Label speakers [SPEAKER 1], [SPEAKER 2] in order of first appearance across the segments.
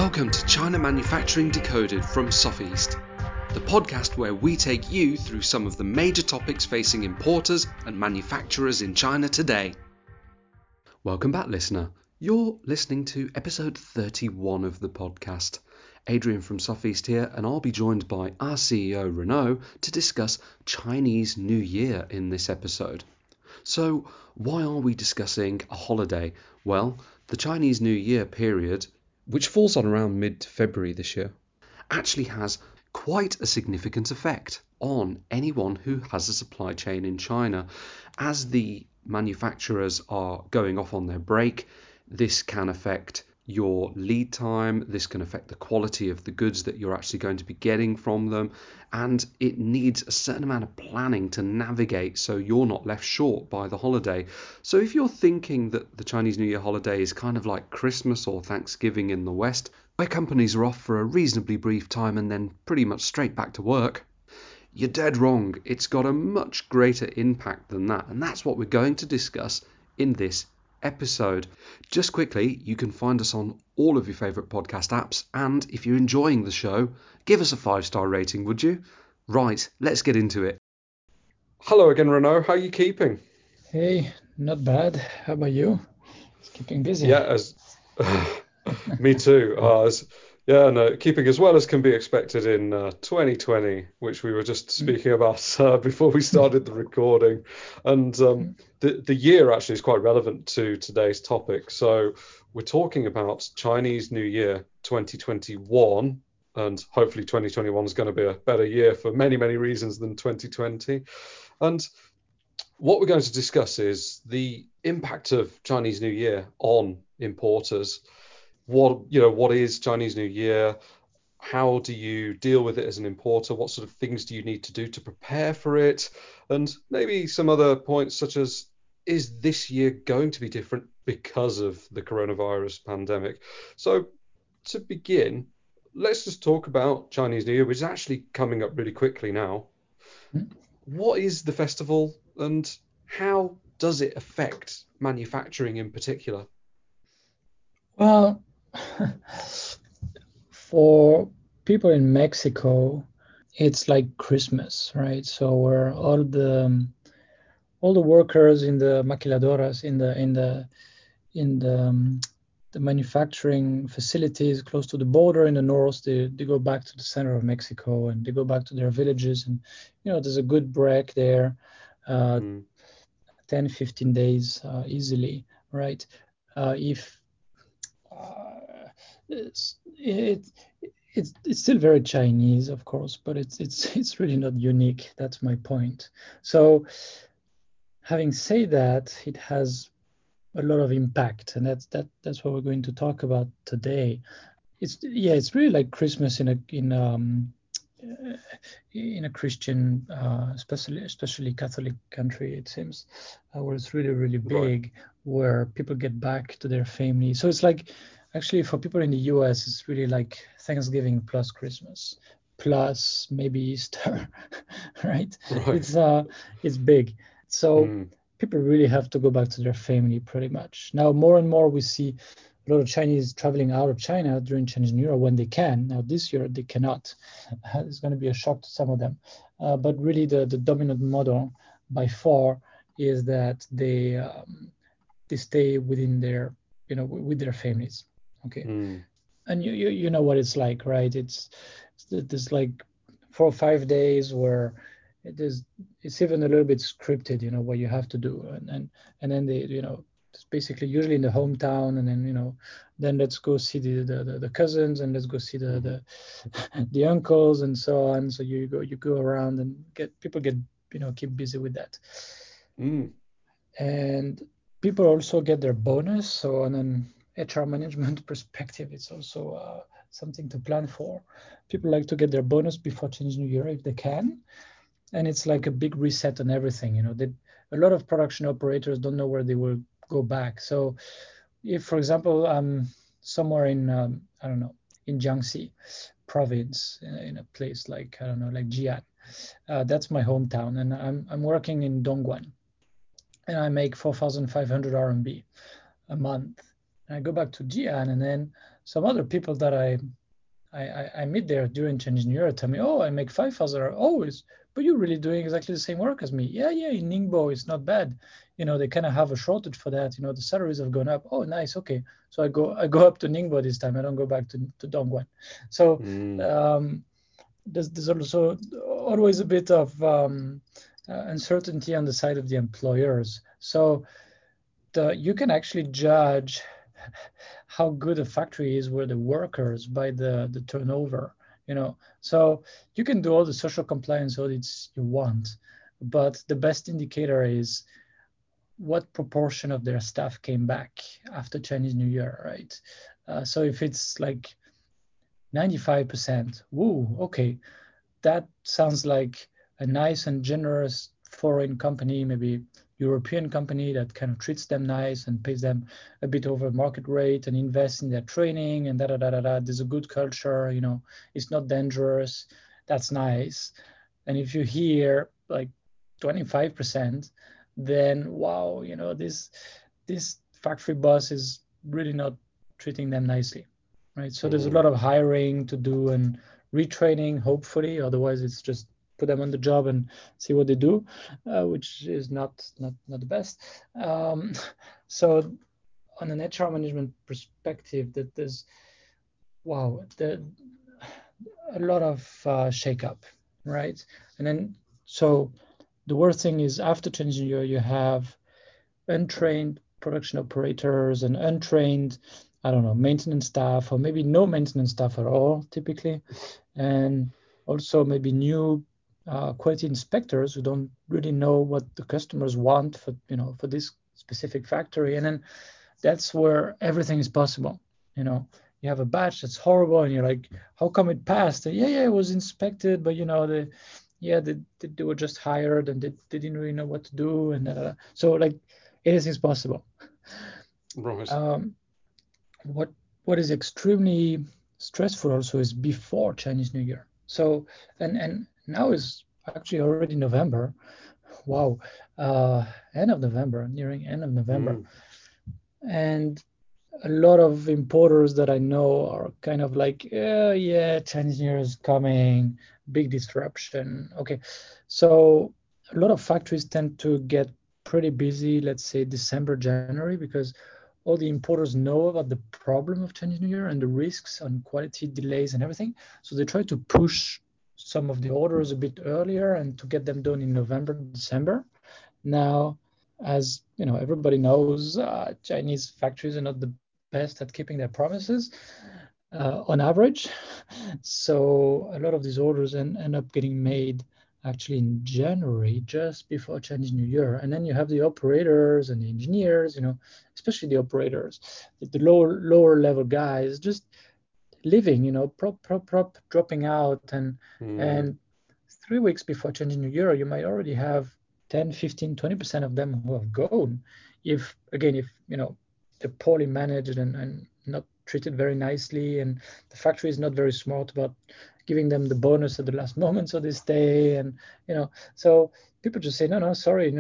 [SPEAKER 1] Welcome to China Manufacturing Decoded from Sofeast, the podcast where we take you through some of the major topics facing importers and manufacturers in China today. Welcome back, listener. You're listening to episode 31 of the podcast. Adrian from Sofeast here, and I'll be joined by our CEO Renaud to discuss Chinese New Year in this episode. So, why are we discussing a holiday? Well, the Chinese New Year period, which falls on around mid-February this year, actually has quite a significant effect on anyone who has a supply chain in China. As the manufacturers are going off on their break, this can affect your lead time, this can affect the quality of the goods that you're actually going to be getting from them, and it needs a certain amount of planning to navigate so you're not left short by the holiday. So if you're thinking that the Chinese New Year holiday is kind of like Christmas or Thanksgiving in the West, where companies are off for a reasonably brief time and then pretty much straight back to work, you're dead wrong. It's got a much greater impact than that, and that's what we're going to discuss in this episode. Just quickly, you can find us on all of your favourite podcast apps, and if you're enjoying the show, give us a 5-star rating, would you? Right, let's get into it. Hello again, Renaud. How are you keeping?
[SPEAKER 2] Hey, not bad. How about you? It's keeping busy.
[SPEAKER 1] Yeah, me too. Keeping as well as can be expected in 2020, which we were just speaking about before we started the recording. And the year actually is quite relevant to today's topic. So we're talking about Chinese New Year 2021, and hopefully 2021 is going to be a better year for many, many reasons than 2020. And what we're going to discuss is the impact of Chinese New Year on importers. What is Chinese New Year? How do you deal with it as an importer? What sort of things do you need to do to prepare for it? And maybe some other points such as, is this year going to be different because of the coronavirus pandemic? So to begin, let's just talk about Chinese New Year, which is actually coming up really quickly now. What is the festival and how does it affect manufacturing in particular?
[SPEAKER 2] Well, for people in Mexico, it's like Christmas, right? So where all the workers in the maquiladoras, in the manufacturing facilities close to the border in the north, they go back to the center of Mexico and they go back to their villages, and there's a good break there. 10, 15 days easily, right? If it's still very Chinese, of course, but it's really not unique. That's my point. So, having said that, it has a lot of impact, and that's what we're going to talk about today. It's really like Christmas in a Christian, especially Catholic country, it seems, where it's really, really big, right, where people get back to their family. So it's like, actually, for people in the US, it's really like Thanksgiving plus Christmas, plus maybe Easter, right? It's big. So people really have to go back to their family pretty much. Now, more and more we see a lot of Chinese traveling out of China during Chinese New Year when they can. Now, this year they cannot. It's going to be a shock to some of them. But really, the dominant model by far is that they stay within their, with their families. Okay. And you know what it's like, right? It's like 4 or 5 days where it's even a little bit scripted, what you have to do, and then they, it's basically usually in the hometown, and then then let's go see the cousins, and let's go see the uncles and so on. So you go around and keep busy with that. And people also get their bonus. So on an HR management perspective, it's also something to plan for. People like to get their bonus before Chinese New Year if they can. And it's like a big reset on everything. A lot of production operators don't know where they will go back. So if, for example, I'm somewhere in, I don't know, in Jiangxi province, in a place like, I don't know, like Jian, that's my hometown. And I'm working in Dongguan, and I make 4,500 RMB a month. And I go back to Jian, and then some other people that I meet there during Chinese New Year tell me, oh, I make 5,000. Oh, but you're really doing exactly the same work as me. Yeah, in Ningbo, it's not bad. They kind of have a shortage for that. The salaries have gone up. Oh, nice. Okay. So I go up to Ningbo this time. I don't go back to Dongguan. So there's also always a bit of uncertainty on the side of the employers. So you can actually judge how good a factory is with the workers by the turnover. So you can do all the social compliance audits you want, but the best indicator is what proportion of their staff came back after Chinese New Year, right? So if it's like 95%, woo, okay, that sounds like a nice and generous foreign company, maybe European company that kind of treats them nice and pays them a bit over market rate and invests in their training and da da da da da. There's a good culture, it's not dangerous. That's nice. And if you hear like 25%, then wow, this factory boss is really not treating them nicely, right? So there's a lot of hiring to do and retraining, hopefully. Otherwise, it's just put them on the job and see what they do, which is not the best. So on an HR management perspective, that there's a lot of shake-up, right? And then so the worst thing is after Chinese New Year, you have untrained production operators and untrained, I don't know, maintenance staff, or maybe no maintenance staff at all, typically, and also maybe new quality inspectors who don't really know what the customers want for this specific factory. And then that's where everything is possible. You have a batch that's horrible, and you're like, how come it passed? And yeah, it was inspected, but they were just hired and they didn't really know what to do, and so like anything's possible.
[SPEAKER 1] Right.
[SPEAKER 2] What is extremely stressful also is before Chinese New Year. So and now is actually already November. Wow, end of November, nearing end of November, and a lot of importers that I know are kind of like, yeah, Chinese New Year is coming, big disruption. Okay, so a lot of factories tend to get pretty busy, let's say December, January, because all the importers know about the problem of Chinese New Year and the risks on quality delays and everything. So they try to push some of the orders a bit earlier and to get them done in November, December. Now, as everybody knows, Chinese factories are not the best at keeping their promises on average. So a lot of these orders end up getting made actually in January, just before Chinese New Year. And then you have the operators and the engineers, especially the operators, the lower level guys, just living, prop, dropping out. And 3 weeks before Chinese New Year, you might already have 10, 15, 20% of them who have gone. If they're poorly managed and not treated very nicely, and the factory is not very smart about giving them the bonus at the last moment so they stay, and so people just say, no, sorry,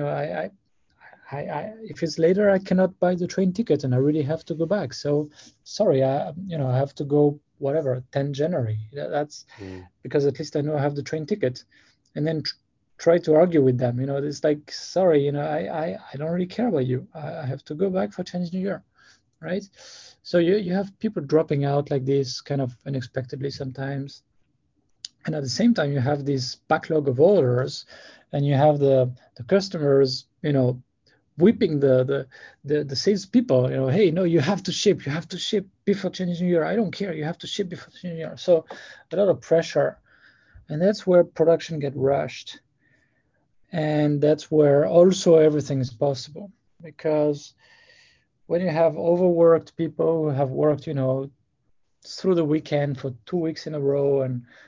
[SPEAKER 2] I if it's later, I cannot buy the train ticket and I really have to go back. So sorry, I have to go whatever 10 January. That's because at least I know I have the train ticket, and then try to argue with them. It's like, sorry, I don't really care about you. I have to go back for Chinese New Year, right? So you have people dropping out like this kind of unexpectedly sometimes, and at the same time you have this backlog of orders, and you have the customers, whipping the salespeople, hey, no, you have to ship before Chinese New Year. I don't care, you have to ship before Chinese New Year. So a lot of pressure, and that's where production get rushed, and that's where also everything is possible, because when you have overworked people who have worked, through the weekend for 2 weeks in a row,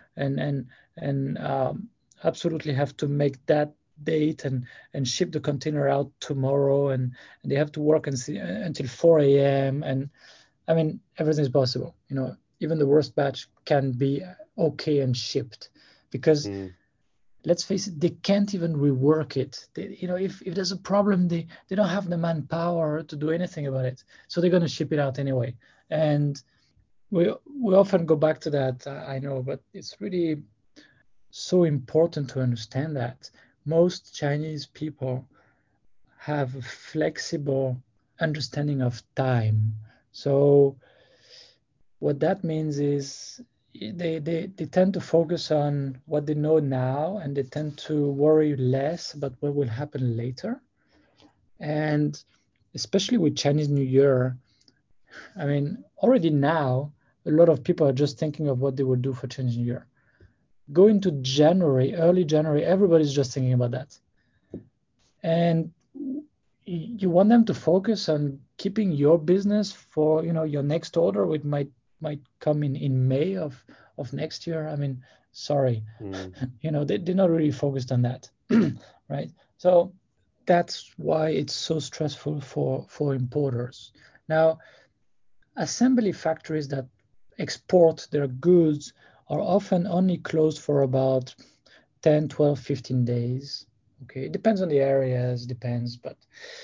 [SPEAKER 2] and absolutely have to make that date and ship the container out tomorrow, and they have to work until 4 a.m. And I mean, everything is possible. Even the worst batch can be okay and shipped, because let's face it, they can't even rework it. If there's a problem, they don't have the manpower to do anything about it. So they're going to ship it out anyway. And we often go back to that, I know, but it's really so important to understand that most Chinese people have a flexible understanding of time. So what that means is they tend to focus on what they know now, and they tend to worry less about what will happen later. And especially with Chinese New Year, I mean, already now, a lot of people are just thinking of what they will do for Chinese New Year. Going to January, early January, everybody's just thinking about that. And you want them to focus on keeping your business for your next order, which might come in May of next year. I mean, sorry, they're not really focused on that, right? So that's why it's so stressful for importers. Now, assembly factories that export their goods are often only closed for about 10, 12, 15 days. Okay, it depends on the areas, depends, but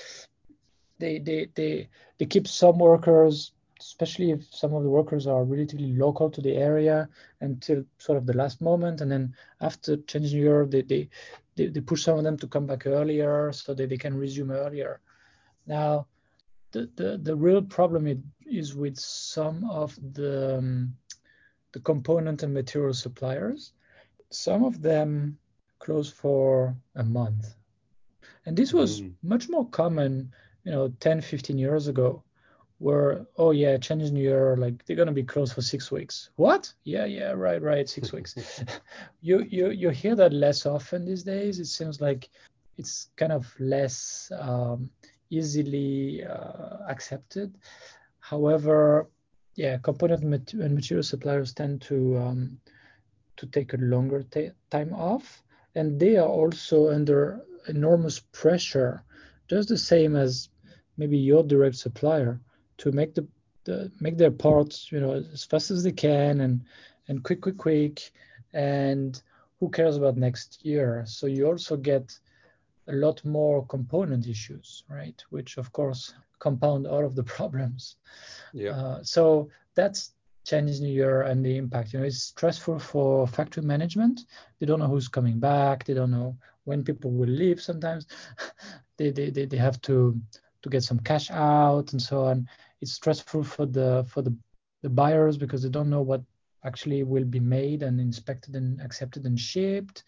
[SPEAKER 2] they keep some workers, especially if some of the workers are relatively local to the area, until sort of the last moment, and then after Chinese New Year, they push some of them to come back earlier so that they can resume earlier. Now, the real problem is with some of the component and material suppliers. Some of them close for a month. And this was much more common, 10, 15 years ago, where, oh yeah, Chinese New Year, like they're gonna be closed for 6 weeks. What? Yeah, right, 6 weeks. You hear that less often these days. It seems like it's kind of less easily accepted. However, yeah, component and material suppliers tend to take a longer time off, and they are also under enormous pressure, just the same as maybe your direct supplier, to make their parts, as fast as they can, and quick, and who cares about next year? So you also get a lot more component issues, right? Which of course compound all of the problems.
[SPEAKER 1] Yeah.
[SPEAKER 2] So that's Chinese New Year and the impact. It's stressful for factory management. They don't know who's coming back. They don't know when people will leave. Sometimes they have to get some cash out and so on. It's stressful for the buyers because they don't know what actually will be made and inspected and accepted and shipped.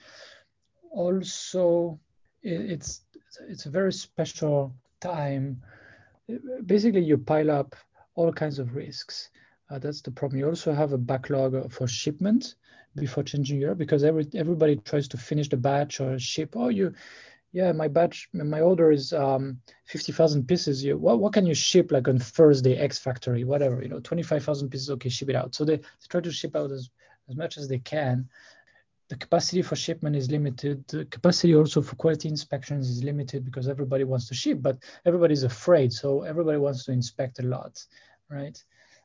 [SPEAKER 2] Also, it's a very special time. Basically, you pile up all kinds of risks. That's the problem. You also have a backlog for shipment before changing year because everybody tries to finish the batch or ship. Yeah, my order is 50,000 pieces. What can you ship like on Thursday X factory, whatever, 25,000 pieces. Okay, ship it out. So they try to ship out as much as they can. The capacity for shipment is limited. The capacity also for quality inspections is limited because everybody wants to ship, but everybody's afraid. So everybody wants to inspect a lot, right?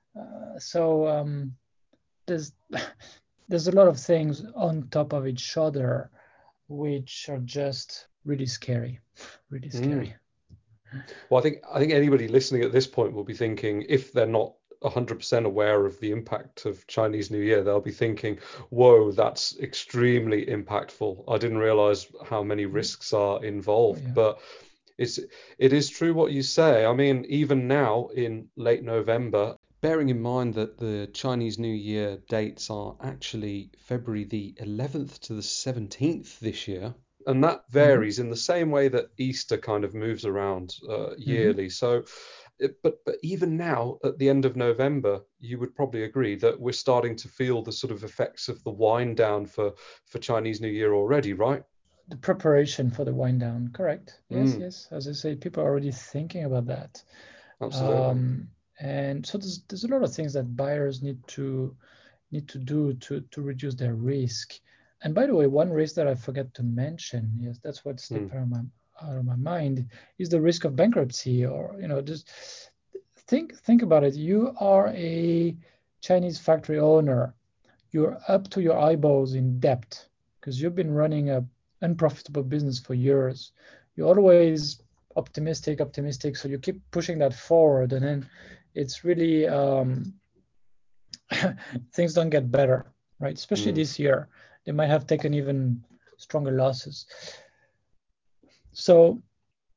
[SPEAKER 2] So there's there's a lot of things on top of each other, which are just really scary, really scary.
[SPEAKER 1] Well, I think anybody listening at this point will be thinking, if they're not 100% aware of the impact of Chinese New Year, they'll be thinking, whoa, that's extremely impactful. I didn't realize how many risks are involved.
[SPEAKER 2] Yeah.
[SPEAKER 1] But it is true what you say. I mean, even now in late November, bearing in mind that the Chinese New Year dates are actually February the 11th to the 17th this year. And that varies in the same way that Easter kind of moves around yearly. So, but even now, at the end of November, you would probably agree that we're starting to feel the sort of effects of the wind down for Chinese New Year already, right?
[SPEAKER 2] The preparation for the wind down, correct? Yes. As I say, people are already thinking about that.
[SPEAKER 1] Absolutely.
[SPEAKER 2] And so there's a lot of things that buyers need to do to reduce their risk. And by the way, one risk that I forgot to mention, yes, that's what slipped out of my mind, is the risk of bankruptcy. Or just think about it. You are a Chinese factory owner. You're up to your eyeballs in debt because you've been running a unprofitable business for years, you're always optimistic, so you keep pushing that forward, and then it's really things don't get better, right? Especially this year, they might have taken even stronger losses. So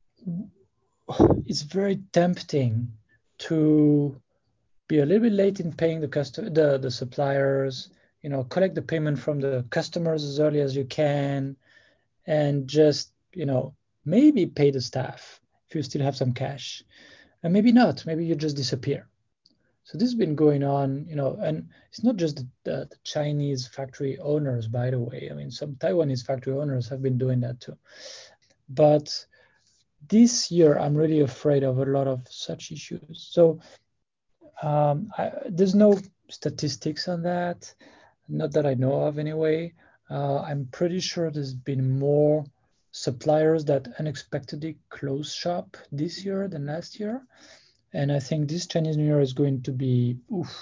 [SPEAKER 2] it's very tempting to be a little bit late in paying the suppliers, collect the payment from the customers as early as you can, and just, maybe pay the staff if you still have some cash, and maybe not, maybe you just disappear. So this has been going on, and it's not just the Chinese factory owners, by the way. I mean, some Taiwanese factory owners have been doing that too. But this year, I'm really afraid of a lot of such issues. So there's no statistics on that, not that I know of anyway. I'm pretty sure there's been more suppliers that unexpectedly close shop this year than last year. And I think this Chinese New Year is going to be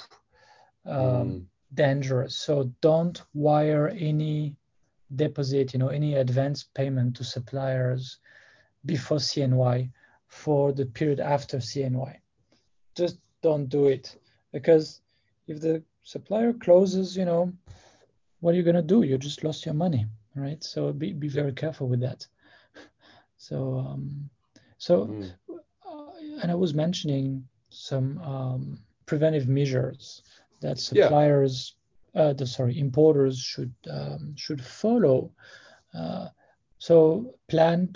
[SPEAKER 2] dangerous. So don't wire any deposit, any advance payment to suppliers before CNY for the period after CNY. Just don't do it, because if the supplier closes, what are you going to do? You just lost your money, right? So be very careful with that. So and I was mentioning some preventive measures that suppliers, importers should follow. So plan.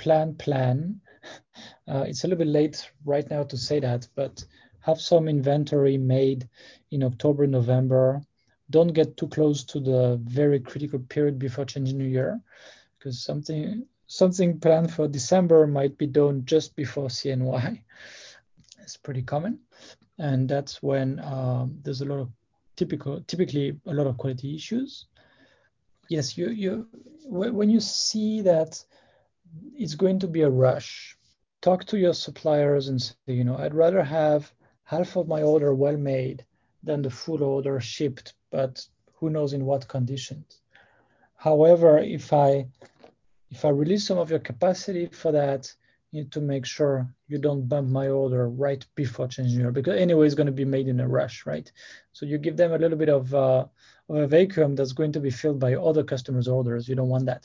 [SPEAKER 2] It's a little bit late right now to say that, but have some inventory made in October, November. Don't get too close to the very critical period before Chinese New Year, because something planned for December might be done just before CNY. It's pretty common, and that's when there's typically a lot of quality issues. Yes, when you see that it's going to be a rush, talk to your suppliers and say, I'd rather have half of my order well made than the full order shipped, but who knows in what conditions. However, if I release some of your capacity for that, you need to make sure you don't bump my order right before Chinese New Year, because anyway, it's going to be made in a rush, right? So you give them a little bit of a vacuum that's going to be filled by other customers' orders. You don't want that.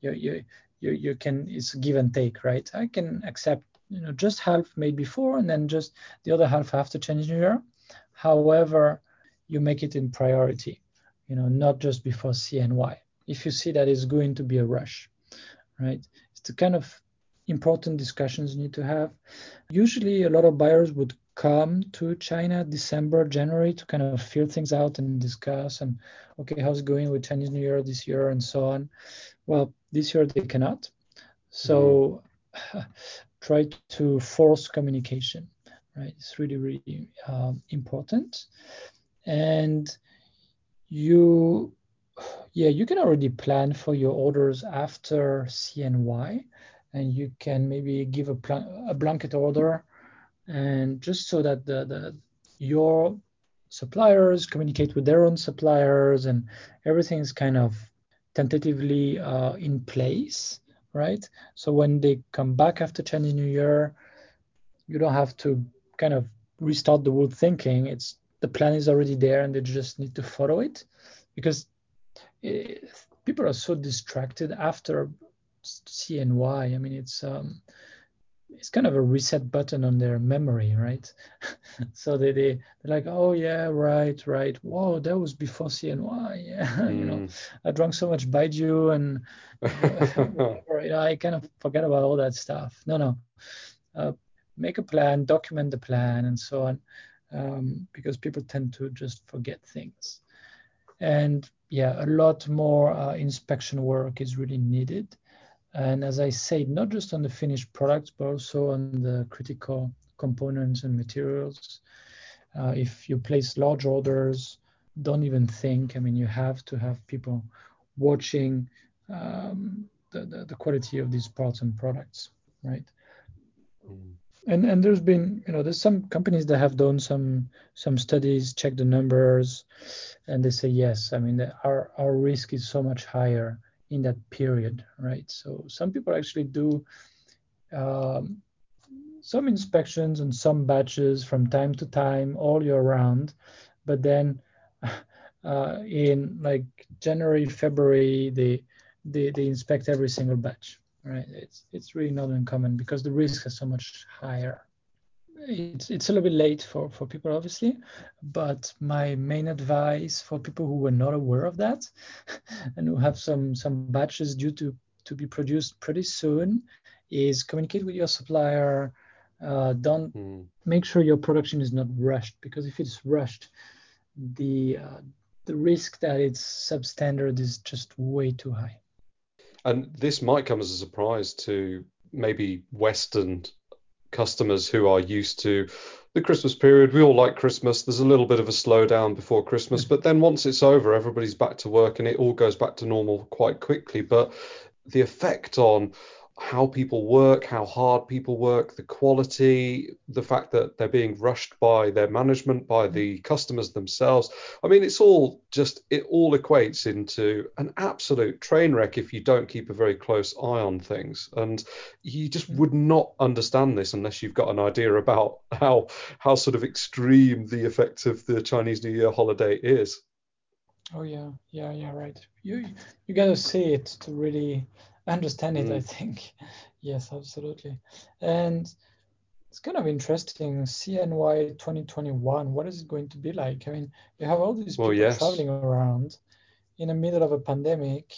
[SPEAKER 2] You can, it's give and take, right? I can accept, just half made before and then just the other half after Chinese New Year. However, you make it in priority, not just before CNY. If you see that it's going to be a rush, right? It's the kind of important discussions you need to have. Usually a lot of buyers would come to China December, January to kind of feel things out and discuss and, okay, how's it going with Chinese New Year this year and so on. Well, this year they cannot. So try to force communication, right? It's really, really important. And you can already plan for your orders after CNY, and you can maybe give a blanket order, and just so that your suppliers communicate with their own suppliers and everything is kind of tentatively in place, right? So when they come back after Chinese New Year, you don't have to kind of restart the whole thinking. It's the plan is already there, and they just need to follow it, because people are so distracted after CNY. I mean, it's kind of a reset button on their memory, right? So they're like, oh yeah, right. Whoa, that was before CNY. Yeah, I drank so much baijiu and whatever. I kind of forget about all that stuff. No. Make a plan, document the plan, and so on, because people tend to just forget things. And a lot more inspection work is really needed. And as I said, not just on the finished products, but also on the critical components and materials. If you place large orders, don't even think. I mean, you have to have people watching the quality of these parts and products, right? And there's been, there's some companies that have done some studies, check the numbers, and they say, yes, I mean, our risk is so much higher in that period, right? So some people actually do some inspections and some batches from time to time all year round, but then in like January, February, they inspect every single batch, right? It's really not uncommon because the risk is so much higher. It's a little bit late for people, obviously, but my main advice for people who were not aware of that and who have some batches due to be produced pretty soon is communicate with your supplier. Don't Make sure your production is not rushed, because if it's rushed, the risk that it's substandard is just way too high.
[SPEAKER 1] And this might come as a surprise to maybe Western customers who are used to the Christmas period. We all like Christmas. There's a little bit of a slowdown before Christmas, but then once it's over, everybody's back to work and it all goes back to normal quite quickly. But the effect on how people work, how hard people work, the quality, the fact that they're being rushed by their management, by the customers themselves. I mean, it all equates into an absolute train wreck if you don't keep a very close eye on things. And you just would not understand this unless you've got an idea about how sort of extreme the effect of the Chinese New Year holiday is.
[SPEAKER 2] Oh yeah, right. You got to see it to really understand it, I think. Yes, absolutely. And it's kind of interesting. CNY 2021, what is it going to be like? I mean, you have all these people traveling around in the middle of a pandemic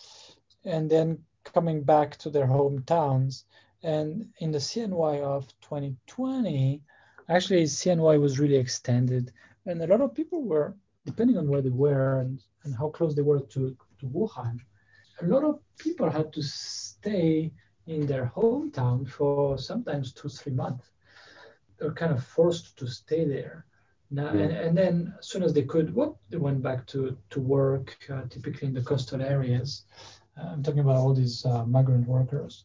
[SPEAKER 2] and then coming back to their hometowns. And in the CNY of 2020, actually CNY was really extended, and a lot of people were, depending on where they were and how close they were to Wuhan, a lot of people had to stay in their hometown for sometimes 2-3 months. They're kind of forced to stay there. Now, and then as soon as they could, they went back to work, typically in the coastal areas. I'm talking about all these migrant workers.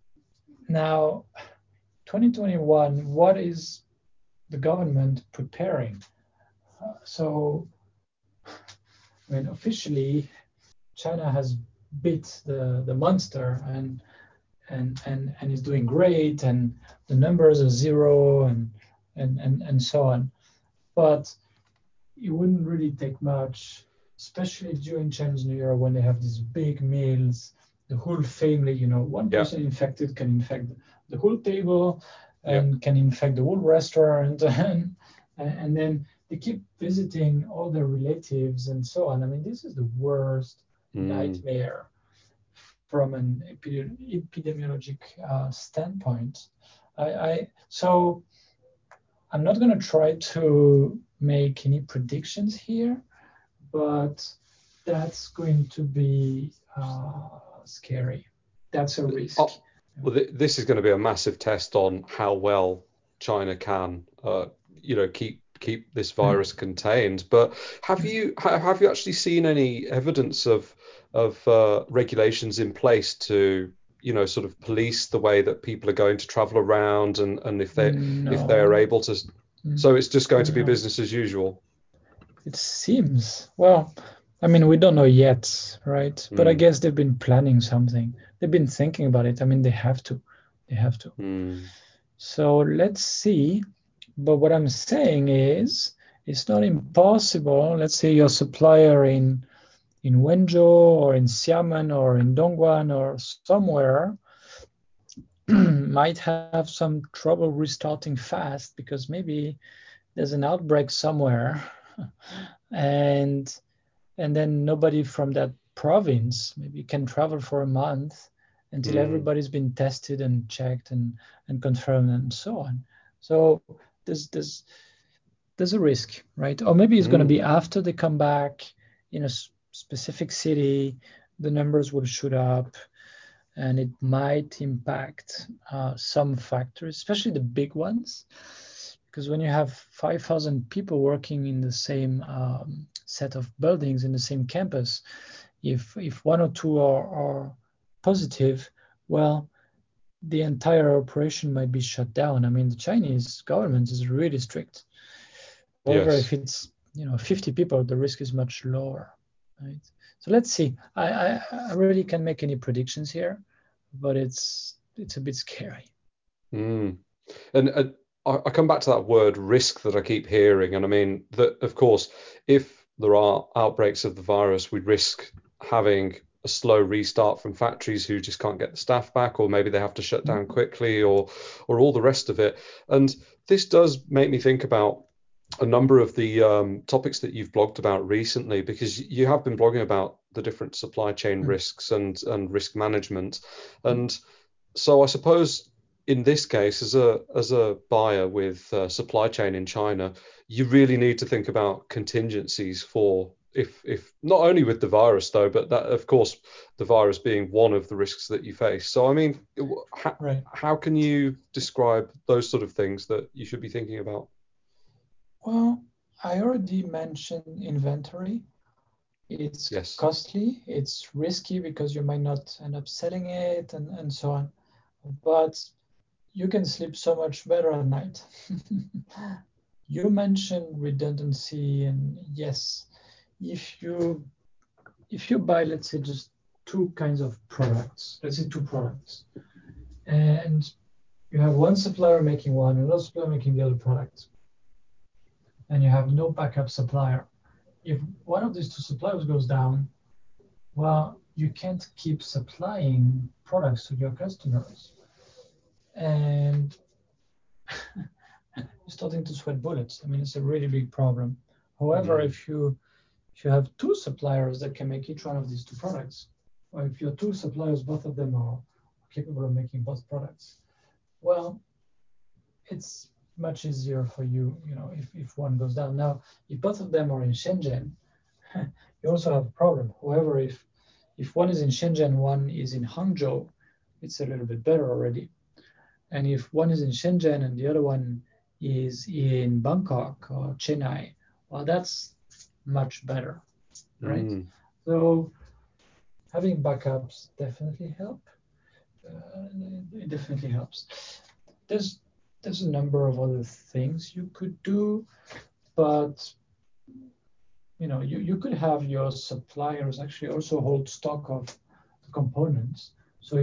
[SPEAKER 2] Now, 2021, what is the government preparing? So, I mean, officially, China has beat the monster and is doing great, and the numbers are zero and so on. But it wouldn't really take much, especially during Chinese New Year when they have these big meals, the whole family, one person infected can infect the whole table and can infect the whole restaurant. And then they keep visiting all their relatives and so on. I mean, this is the worst nightmare from an epidemiologic standpoint. So I'm not going to try to make any predictions here, but that's going to be scary. That's a risk.
[SPEAKER 1] Well, this is going to be a massive test on how well China can, keep this virus contained. But have you actually seen any evidence of regulations in place to sort of police the way that people are going to travel around, and if they're able to? So it's just going to be business as usual.
[SPEAKER 2] It seems. Well, I mean, we don't know yet, right? But I guess they've been planning something. They've been thinking about it. I mean, they have to. So let's see. But what I'm saying is, it's not impossible. Let's say your supplier in Wenzhou or in Xiamen or in Dongguan or somewhere might have some trouble restarting fast because maybe there's an outbreak somewhere, and then nobody from that province maybe can travel for a month until everybody's been tested and checked and confirmed and so on. So there's a risk, right? Or maybe it's going to be after they come back in a specific city, the numbers will shoot up, and it might impact some factors, especially the big ones. Because when you have 5,000 people working in the same set of buildings in the same campus, if one or two are positive, well, the entire operation might be shut down. I mean, the Chinese government is really strict. However, if it's 50 people, the risk is much lower. right? So let's see. I really can't make any predictions here, but it's a bit scary.
[SPEAKER 1] Mm. And I come back to that word risk that I keep hearing. And I mean, that of course, if there are outbreaks of the virus, we risk having a slow restart from factories who just can't get the staff back, or maybe they have to shut down quickly, or all the rest of it. And this does make me think about a number of the topics that you've blogged about recently, because you have been blogging about the different supply chain risks and risk management. And so I suppose in this case, as a buyer with supply chain in China, you really need to think about contingencies for if not only with the virus though, but that of course the virus being one of the risks that you face. So I mean,
[SPEAKER 2] Right.
[SPEAKER 1] how can you describe those sort of things that you should be thinking about?
[SPEAKER 2] Well, I already mentioned inventory. It's
[SPEAKER 1] Yes.
[SPEAKER 2] costly, it's risky because you might not end up selling it and so on. But you can sleep so much better at night. You mentioned redundancy, and yes, if you buy, let's say, just two kinds of products, let's say two products, and you have one supplier making one, another supplier making the other product, and you have no backup supplier. If one of these two suppliers goes down, well, you can't keep supplying products to your customers, and you're starting to sweat bullets. I mean, it's a really big problem. However,
[SPEAKER 1] Mm.
[SPEAKER 2] if you have two suppliers that can make each one of these two products, or if your two suppliers, both of them are capable of making both products, well, it's much easier for you, if one goes down. Now, if both of them are in Shenzhen, you also have a problem. However, if one is in Shenzhen, one is in Hangzhou, it's a little bit better already. And if one is in Shenzhen and the other one is in Bangkok or Chennai, well, that's much better, right?
[SPEAKER 1] Mm.
[SPEAKER 2] So having backups definitely help. It definitely helps. There's there's a number of other things you could do, but you could have your suppliers actually also hold stock of the components. So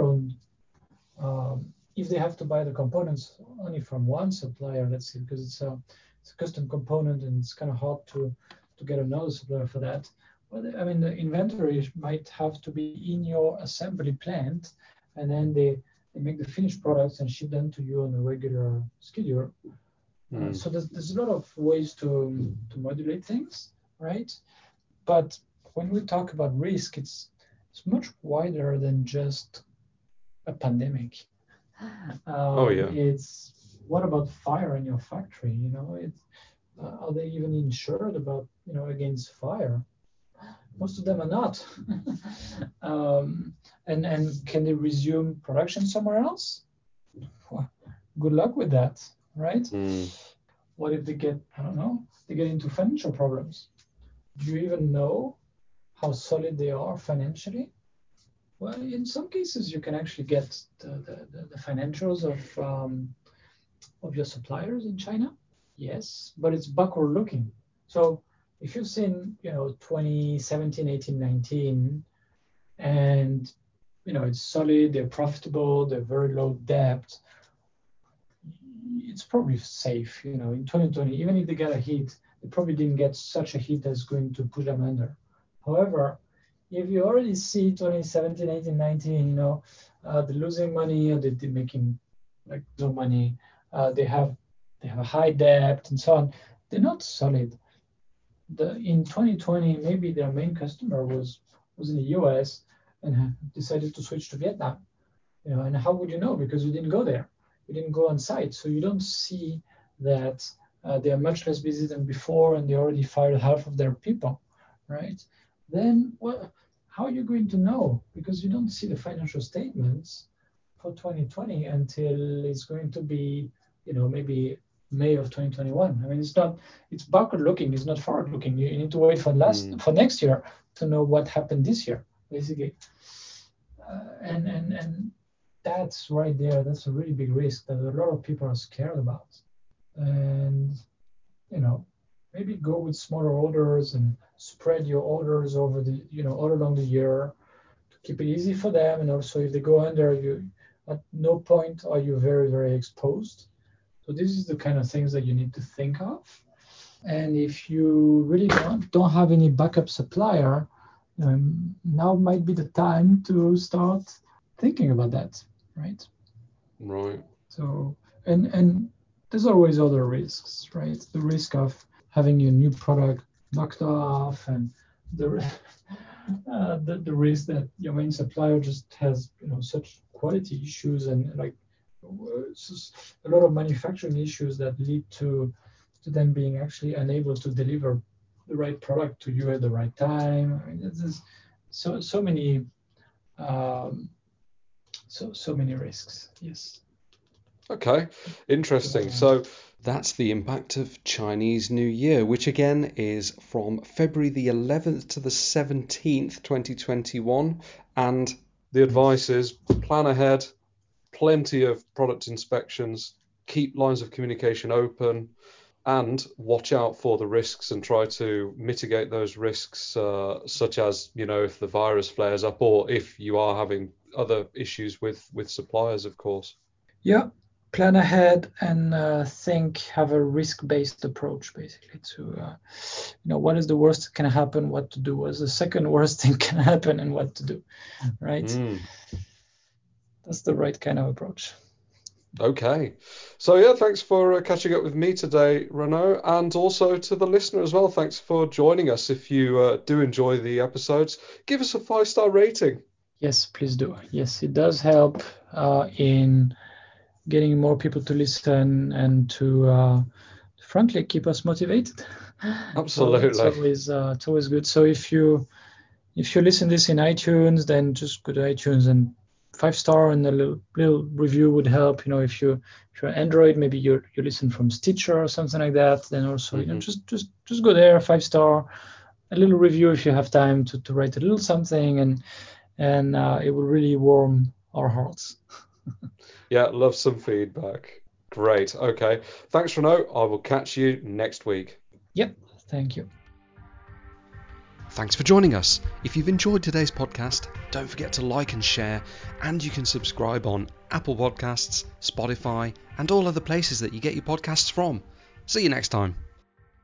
[SPEAKER 2] if they have to buy the components only from one supplier, let's say, because it's a custom component and it's kind of hard to get another supplier for that. Well, I mean, the inventory might have to be in your assembly plant, and then they make the finished products and ship them to you on a regular schedule.
[SPEAKER 1] Mm.
[SPEAKER 2] So there's a lot of ways to modulate things, right? But when we talk about risk, it's much wider than just a pandemic.
[SPEAKER 1] Oh yeah.
[SPEAKER 2] It's what about fire in your factory? Are they even insured about against fire? Most of them are not. um, and can they resume production somewhere else? Well, good luck with that, right?
[SPEAKER 1] Mm.
[SPEAKER 2] What if they get, I don't know, they get into financial problems? Do you even know how solid they are financially? Well, in some cases, you can actually get the financials of your suppliers in China. Yes, but it's backward looking. So if you've seen, 2017, 18, 19, and it's solid, they're profitable, they're very low debt, it's probably safe. In 2020, even if they get a hit, they probably didn't get such a hit that's going to push them under. However, if you already see 2017, 18, 19, they're losing money, or they're making like no money, they have a high debt and so on. They're not solid. In 2020, maybe their main customer was in the US and decided to switch to Vietnam. And how would you know? Because you didn't go there, you didn't go on site, so you don't see that they are much less busy than before, and they already fired half of their people, right? Then, well, how are you going to know? Because you don't see the financial statements for 2020 until it's going to be, maybe May of 2021. I mean, it's backward looking, it's not forward looking. You need to wait for
[SPEAKER 1] Mm.
[SPEAKER 2] next year to know what happened this year, basically. And that's right there. That's a really big risk that a lot of people are scared about. And, you know, maybe go with smaller orders and spread your orders over the, all along the year to keep it easy for them. And also if they go under, you at no point are you very, very exposed. So this is the kind of things that you need to think of. And if you really don't have any backup supplier, now might be the time to start thinking about that, right?
[SPEAKER 1] Right.
[SPEAKER 2] So, and there's always other risks, right? The risk of having your new product knocked off, and the the risk that your main supplier just has, such quality issues and like a lot of manufacturing issues that lead to them being actually unable to deliver the right product to you at the right time. I mean, there's so many so many risks. Yes.
[SPEAKER 1] Okay, interesting. So that's the impact of Chinese New Year, which again is from February the 11th to the 17th, 2021. And the advice is plan ahead, plenty of product inspections, keep lines of communication open, and watch out for the risks and try to mitigate those risks, such as, if the virus flares up or if you are having other issues with suppliers, of course.
[SPEAKER 2] Yeah, plan ahead and have a risk-based approach, basically, to what is the worst that can happen, what to do, what is the second worst thing can happen, and what to do, right? That's the right kind of approach.
[SPEAKER 1] Okay, so yeah, thanks for catching up with me today, Renaud, and also to the listener as well. Thanks for joining us. If you do enjoy the episodes, give us a 5-star rating.
[SPEAKER 2] Yes, please do. Yes, it does help in getting more people to listen and to frankly keep us motivated.
[SPEAKER 1] Absolutely.
[SPEAKER 2] So it's always good. So if you listen to this in iTunes, then just go to iTunes and 5-star and a little review would help. If you're Android, maybe you listen from Stitcher or something like that. Then also just go there, 5-star, a little review if you have time to write a little something, and it will really warm our hearts.
[SPEAKER 1] Yeah, love some feedback. Great. Okay. Thanks, Renaud. I will catch you next week.
[SPEAKER 2] Yep. Thank you.
[SPEAKER 1] Thanks for joining us. If you've enjoyed today's podcast, don't forget to like and share, and you can subscribe on Apple Podcasts, Spotify, and all other places that you get your podcasts from. See you next time.